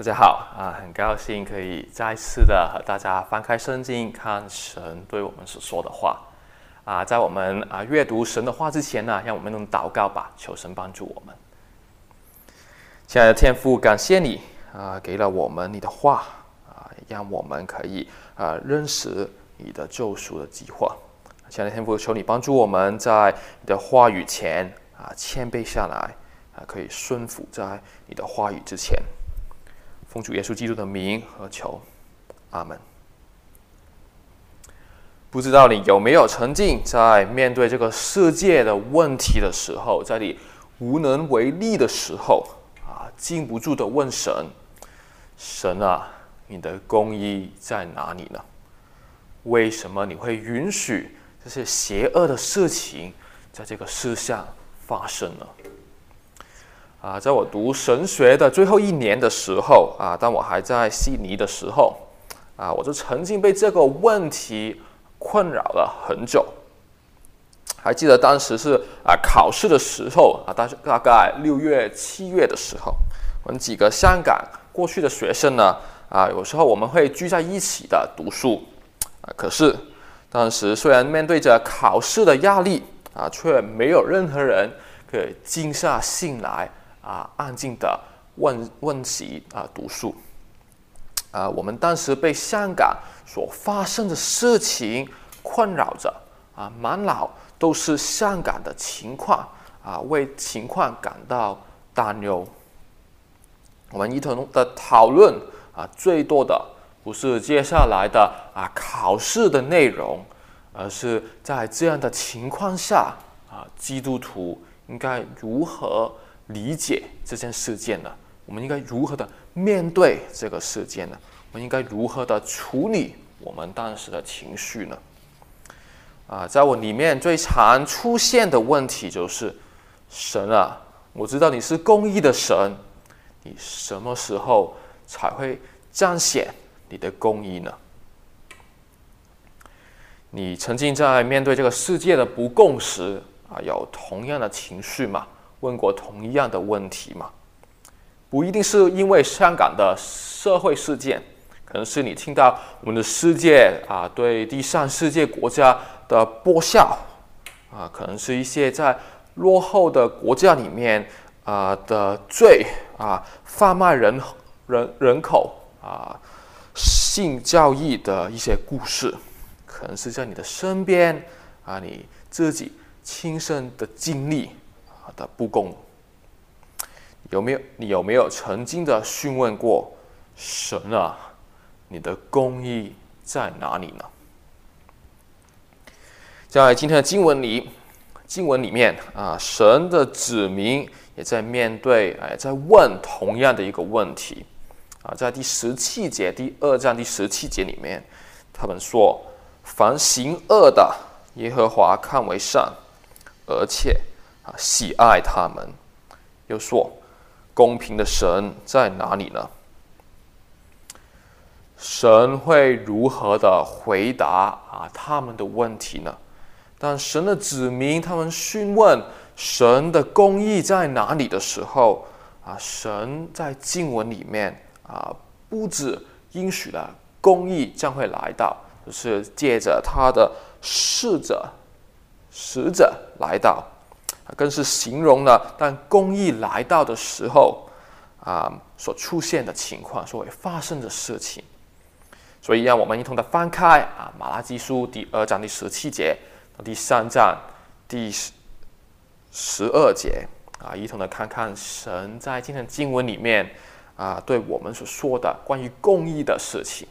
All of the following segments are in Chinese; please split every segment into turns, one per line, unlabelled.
大家好很高兴可以再次的和大家翻开圣经，看神对我们所说的话在我们阅读神的话之前呢，让我们用祷告吧，求神帮助我们。亲爱的天父，感谢你给了我们你的话让我们可以认识你的救赎的计划。亲爱的天父，求你帮助我们在你的话语前谦卑下来可以顺服在你的话语之前。奉主耶稣基督的名和求，阿们。不知道你有没有曾经在面对这个世界的问题的时候，在你无能为力的时候禁不住的问神：神你的公义在哪里呢？为什么你会允许这些邪恶的事情在这个世上发生呢？在我读神学的最后一年的时候当我还在悉尼的时候我就曾经被这个问题困扰了很久。还记得当时是考试的时候大概6月7月的时候，我们几个香港过去的学生呢有时候我们会聚在一起的读书可是当时虽然面对着考试的压力却没有任何人可以静下心来安静的温习读书我们当时被香港所发生的事情困扰着满脑都是香港的情况为情况感到担忧。我们一同的讨论最多的不是接下来的考试的内容，而是在这样的情况下基督徒应该如何理解这件事件呢？我们应该如何的面对这个事件呢？我们应该如何的处理我们当时的情绪呢？在我里面最常出现的问题就是神我知道你是公义的神，你什么时候才会彰显你的公义呢？你曾经在面对这个世界的不公时有同样的情绪吗？问过同一样的问题吗？不一定是因为香港的社会事件，可能是你听到我们的世界对第三世界国家的剥削可能是一些在落后的国家里面的罪贩卖人口性交易的一些故事，可能是在你的身边你自己亲身的经历的不公。你有没有曾经的询问过神你的公义在哪里呢？在今天的经文里面神的子民也在面对在问同样的一个问题在第17节第2章第17节里面，他们说：凡行恶的，耶和华看为善，而且喜爱他们。又说：公平的神在哪里呢？神会如何的回答他们的问题呢？当神的子民他们询问神的公义在哪里的时候神在经文里面不止应许了公义将会来到，就是借着他的使者来到，更是形容了当公义来到的时候所出现的情况，所会发生的事情。所以让我们一同的翻开马拉基书第2章第17节到第3章第12节一同的看看神在今天的经文里面对我们所说的关于公义的事情。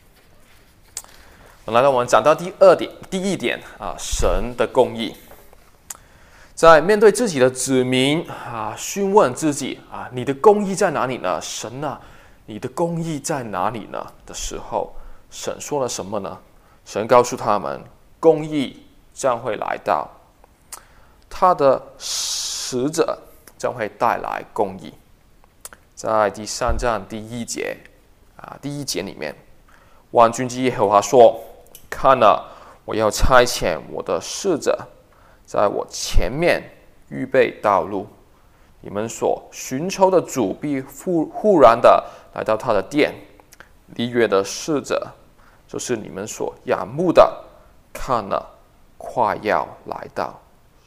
来到我们讲到第一点神的公义。在面对自己的子民询问自己你的公义在哪里呢？神你的公义在哪里呢？的时候，神说了什么呢？神告诉他们，公义将会来到，他的使者将会带来公义。在第3章第1节第1节里面，万军之耶和华说：看了，我要差遣我的使者在我前面预备道路， 你们所寻求的主必忽然的来到他的殿，离远的使者，就是你们所仰慕的，看了，快要来到。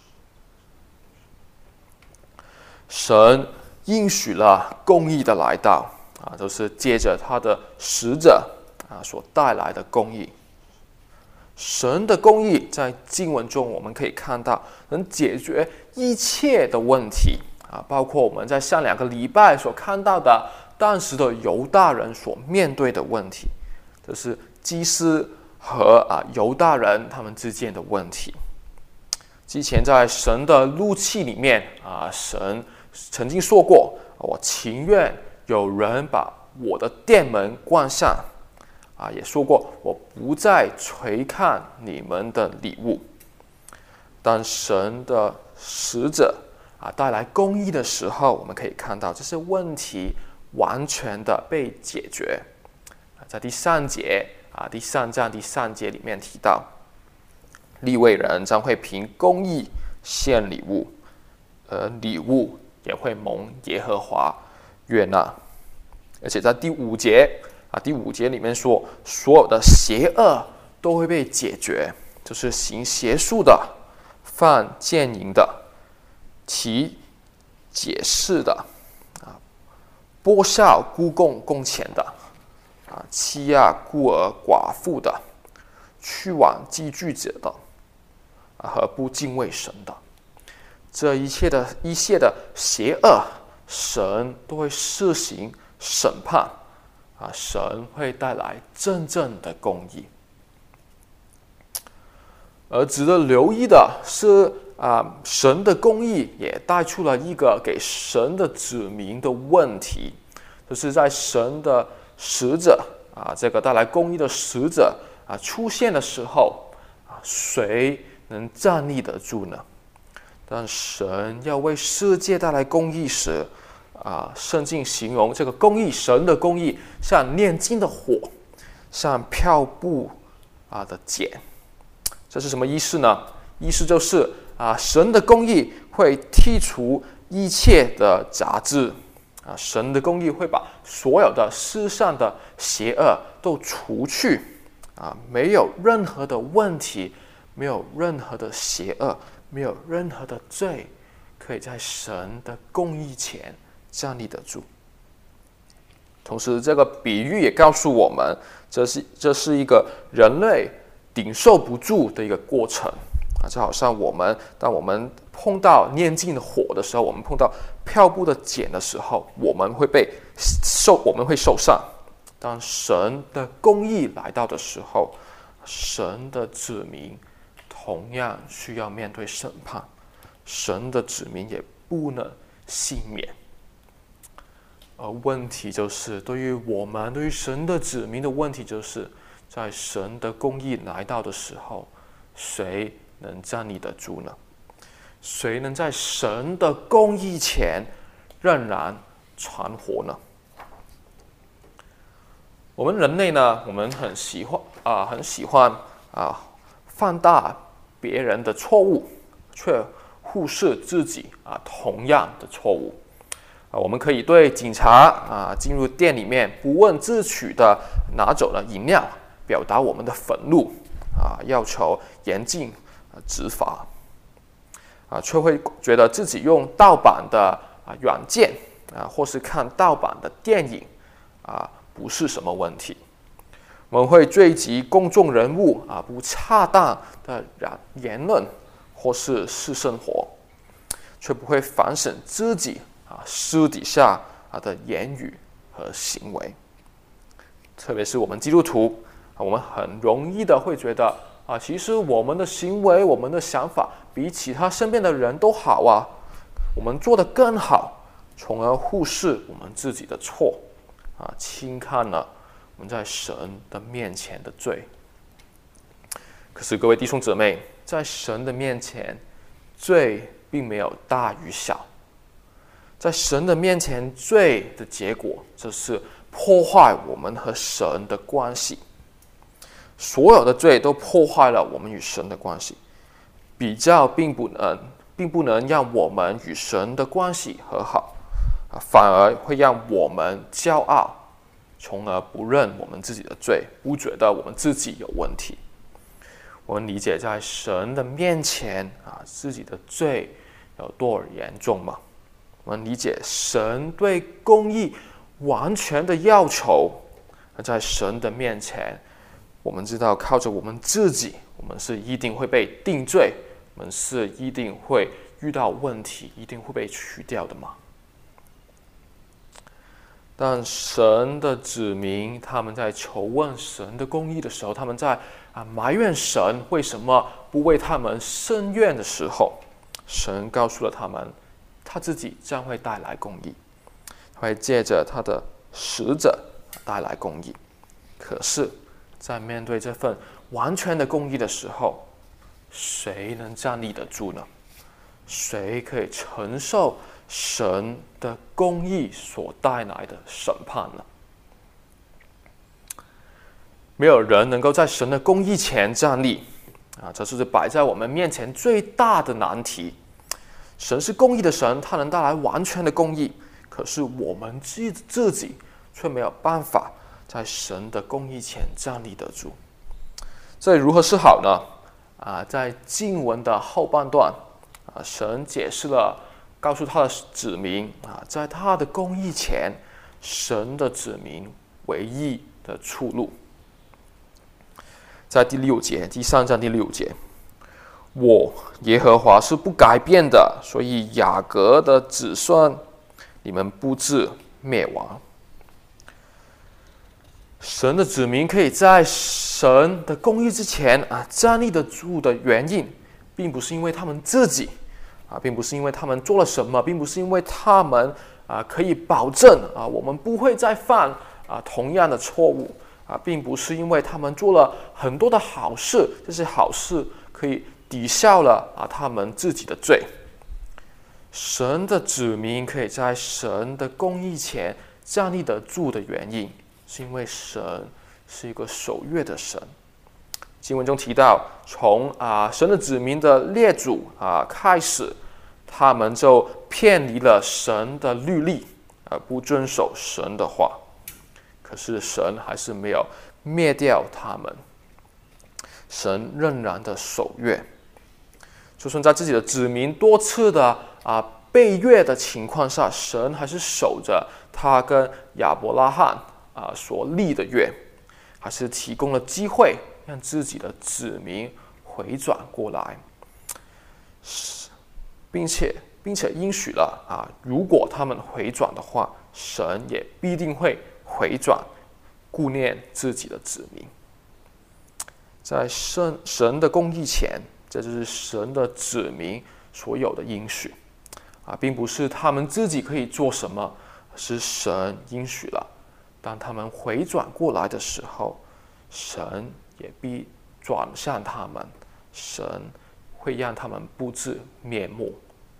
神应许了公义的来到就是借着他的使者所带来的公义。神的公义在经文中我们可以看到，能解决一切的问题包括我们在上2个礼拜所看到的当时的犹大人所面对的问题，就是祭司和犹大人他们之间的问题。之前在神的怒气里面神曾经说过，我情愿有人把我的殿门关上也说过，我不再垂看你们的礼物。当神的使者带来公义的时候，我们可以看到这些问题完全的被解决。在第3节第3章第3节里面提到，利未人将会凭公义献礼物，而礼物也会蒙耶和华悦纳。而且在第5节里面说，所有的邪恶都会被解决，就是行邪术的、犯奸淫的、提解释的剥削孤共工钱的欺压孤儿寡妇的、去往寄居者的和不敬畏神的，这一切的邪恶，神都会施行审判神会带来真正的公义。而值得留意的是神的公义也带出了一个给神的子民的问题，就是在神的使者这个带来公义的使者出现的时候谁能站立得住呢？当神要为世界带来公义时圣经形容这个公义，神的公义像炼金的火，像漂布的碱。这是什么意思呢？意思就是神的公义会剔除一切的杂质神的公义会把所有的世上的邪恶都除去没有任何的问题，没有任何的邪恶，没有任何的罪可以在神的公义前站立得住。同时这个比喻也告诉我们，这是一个人类顶受不住的一个过程就好像当我们碰到炼金的火的时候，我们碰到漂布的碱的时候，我们会受伤。当神的公义来到的时候，神的子民同样需要面对审判，神的子民也不能幸免。而问题就是对于神的子民的问题就是在神的公义来到的时候，谁能站立得住呢？谁能在神的公义前仍然存活呢？我们人类呢，我们很喜欢放大别人的错误，却忽视自己同样的错误。我们可以对警察进入店里面不问自取的拿走了饮料，表达我们的愤怒要求严禁执法却会觉得自己用盗版的软件或是看盗版的电影不是什么问题。我们会追击公众人物不恰当的言论或是私生活，却不会反省自己私底下的言语和行为。特别是我们基督徒我们很容易的会觉得其实我们的行为，我们的想法比其他身边的人都好我们做得更好，从而忽视我们自己的错轻看了我们在神的面前的罪。可是各位弟兄姊妹，在神的面前，罪并没有大与小。在神的面前，罪的结果就是破坏我们和神的关系。所有的罪都破坏了我们与神的关系。比较并不并不能让我们与神的关系和好，反而会让我们骄傲，从而不认我们自己的罪，不觉得我们自己有问题。我们理解在神的面前自己的罪有多严重吗？我们理解神对公义完全的要求，在神的面前，我们知道靠着我们自己，我们是一定会被定罪，我们是一定会遇到问题，一定会被除掉的吗？但神的子民，他们在求问神的公义的时候，他们在埋怨神为什么不为他们伸冤的时候，神告诉了他们，他自己将会带来公义，他会借着他的使者带来公义。可是，在面对这份完全的公义的时候，谁能站立得住呢？谁可以承受神的公义所带来的审判呢？没有人能够在神的公义前站立这是摆在我们面前最大的难题。神是公义的神，他能带来完全的公义，可是我们自己却没有办法在神的公义前站立得住。这如何是好呢？在经文的后半段神解释了，告诉他的子民在他的公义前，神的子民唯一的出路。在第3章第6节，我耶和华是不改变的，所以雅各的子孙，你们不致灭亡。神的子民可以在神的公义之前站立得住的原因，并不是因为他们自己并不是因为他们做了什么，并不是因为他们可以保证我们不会再犯同样的错误并不是因为他们做了很多的好事，这些好事可以抵消了他们自己的罪。神的子民可以在神的公义前站立得住的原因，是因为神是一个守约的神。经文中提到，从神的子民的列祖开始，他们就偏离了神的律例，不遵守神的话。可是神还是没有灭掉他们，神仍然的守约。就算在自己的子民多次的背约的情况下，神还是守着他跟亚伯拉罕所立的约，还是提供了机会让自己的子民回转过来，并且应许了如果他们回转的话，神也必定会回转，顾念自己的子民。在神的公义前，这就是神的子民所有的应许并不是他们自己可以做什么，是神应许了。当他们回转过来的时候，神也必转向他们，神会让他们不致灭没。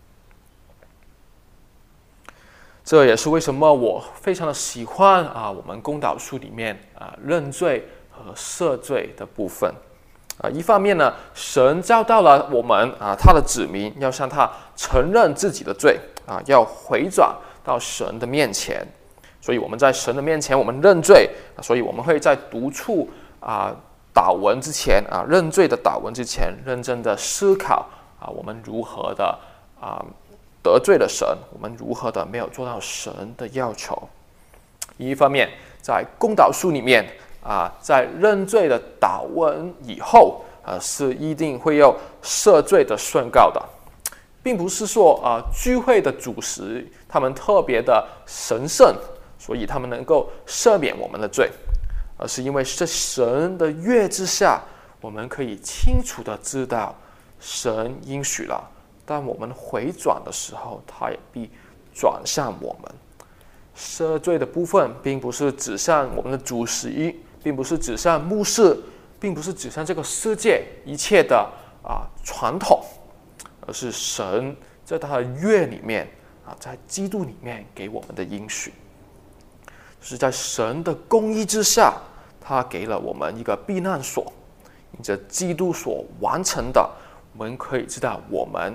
这也是为什么我非常的喜欢我们公祷书里面认罪和赦罪的部分。一方面呢，神教导了我们他的子民要向他承认自己的罪要回转到神的面前。所以我们在神的面前我们认罪，所以我们会在读出祷文之前认罪的祷文之前，认真的思考我们如何的得罪了神，我们如何的没有做到神的要求。一方面在公祷书里面在认罪的祷文以后是一定会有赦罪的宣告的，并不是说聚会的主持他们特别的神圣，所以他们能够赦免我们的罪，而是因为在神的约之下，我们可以清楚的知道神应许了，当我们回转的时候，他也必转向我们。赦罪的部分并不是指向我们的主席，并不是指向牧师，并不是指向这个世界一切的传统，而是神在他的约里面在基督里面给我们的应许。就是在神的公义之下，他给了我们一个避难所，因着基督所完成的，我们可以知道我们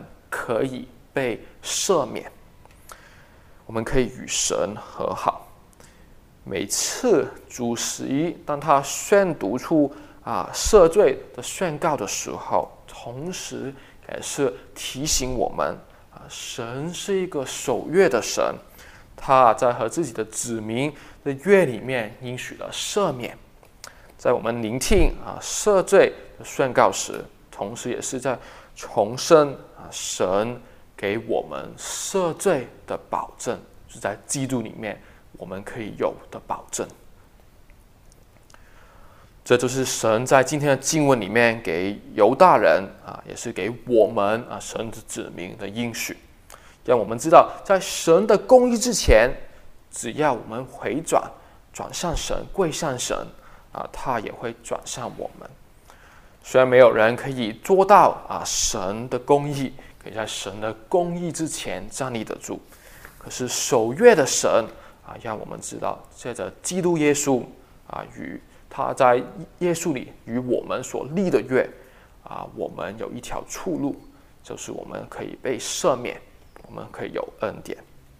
可以被赦免，我们可以与神和好。每次主席当他宣读出赦罪的宣告的时候，同时也是提醒我们神是一个守约的神，他在和自己的子民的约里面应许了赦免。在我们聆听赦罪的宣告时，同时也是在重申神给我们赦罪的保证，是在基督里面我们可以有的保证。这就是神在今天的经文里面给犹大人也是给我们神的子民的应许，让我们知道在神的公义之前，只要我们回转向神，跪向神他也会转向我们。虽然没有人可以做到神的公义可以在神的公义之前站立得住，可是守约的神让我们知道，借着基督耶稣与他在耶稣里与我们所立的约我们有一条出路，就是我们可以被赦免，我们可以有恩典。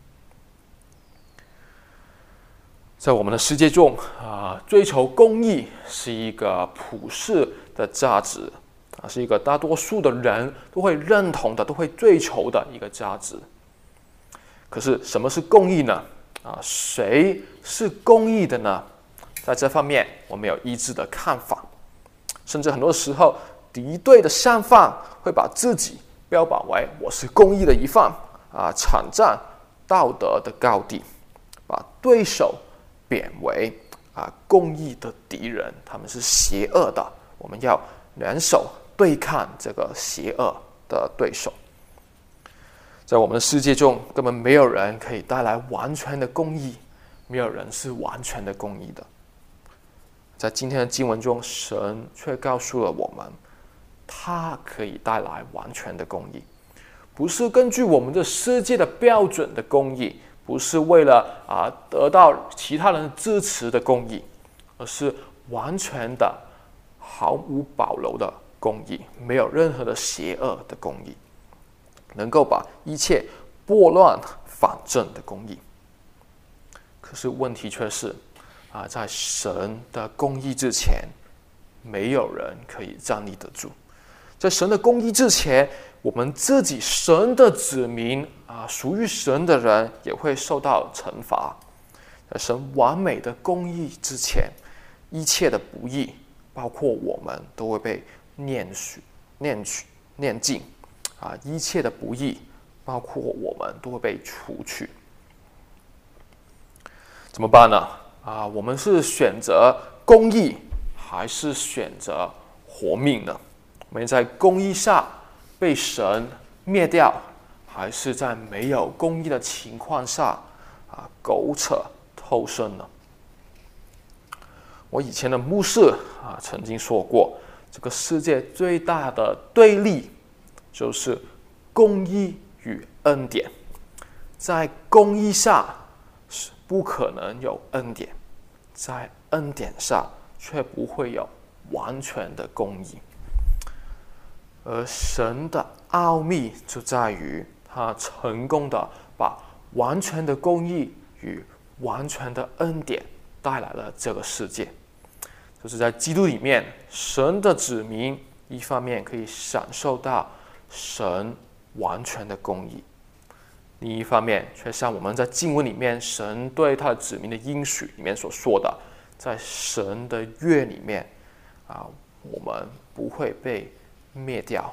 在我们的世界中追求公义是一个普世的价值是一个大多数的人都会认同的，都会追求的一个价值。可是什么是公义呢？谁是公义的呢？在这方面我们有一致的看法，甚至很多时候敌对的上方会把自己标榜为我是公义的一方抢占道德的高地，把对手贬为公义的敌人，他们是邪恶的，我们要联手对抗这个邪恶的对手。在我们的世界中，根本没有人可以带来完全的公义，没有人是完全的公义的。在今天的经文中，神却告诉了我们，他可以带来完全的公义，不是根据我们的世界的标准的公义，不是为了得到其他人的支持的公义，而是完全的毫无保留的公义，没有任何的邪恶的公义，能够把一切拨乱反正的公义。可是问题却是在神的公义之前，没有人可以站立得住。在神的公义之前，我们自己神的子民属于神的人也会受到惩罚。在神完美的公义之前，一切的不义，包括我们，都会被念尽一切的不义，包括我们，都会被除去。怎么办呢？我们是选择公义，还是选择活命呢？我们在公义下被神灭掉，还是在没有公义的情况下苟且偷生呢？我以前的牧师曾经说过，这个世界最大的对立就是公义与恩典。在公义下是不可能有恩典，在恩典上却不会有完全的公义。而神的奥秘就在于他成功的把完全的公义与完全的恩典带来了这个世界。就是在基督里面，神的子民一方面可以享受到神完全的公义，另一方面却像我们在经文里面神对他的子民的应许里面所说的，在神的约里面我们不会被灭掉。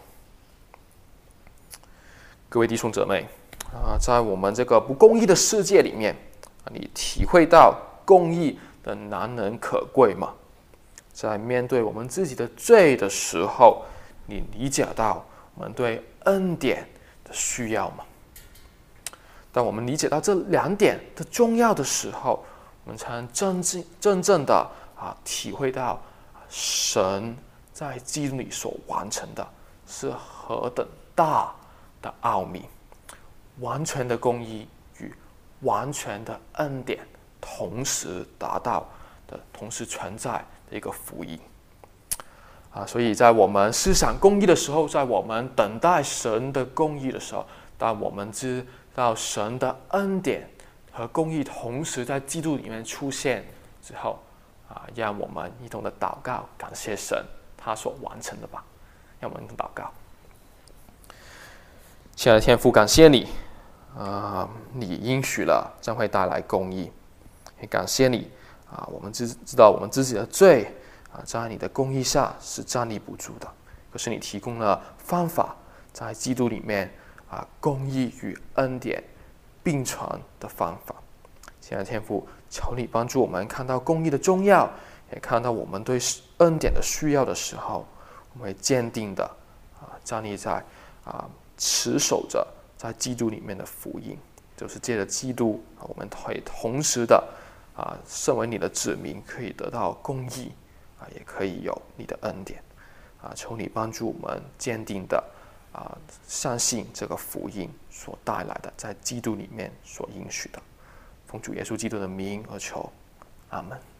各位弟兄姊妹在我们这个不公义的世界里面你体会到公义的难能可贵吗？在面对我们自己的罪的时候，你理解到我们对恩典的需要吗？当我们理解到这两点的重要的时候，我们才能真正的体会到神在基督里所完成的是何等大的奥秘，完全的公义与完全的恩典同时达到的，同时存在的一个福音。 所以在我们思想公义的时候，在我们等待神的公义的时候，当我们知道神的恩典和公义同时在基督里面出现之后，让我们一同的祷告，感谢神他所完成的吧。让我们祷告。亲爱的天父，感谢你，你应许了将会带来公义，也感谢你我们知道我们自己的罪在你的公义下是站立不住的，可是你提供了方法，在基督里面公义与恩典并存的方法。亲爱的天父，求你帮助我们看到公义的重要，也看到我们对恩典的需要的时候，我们会坚定的站立在持守着在基督里面的福音，就是借着基督我们可以同时的身为你的子民，可以得到公义也可以有你的恩典求你帮助我们坚定的相信这个福音所带来的在基督里面所应许的。奉主耶稣基督的名而求，阿们。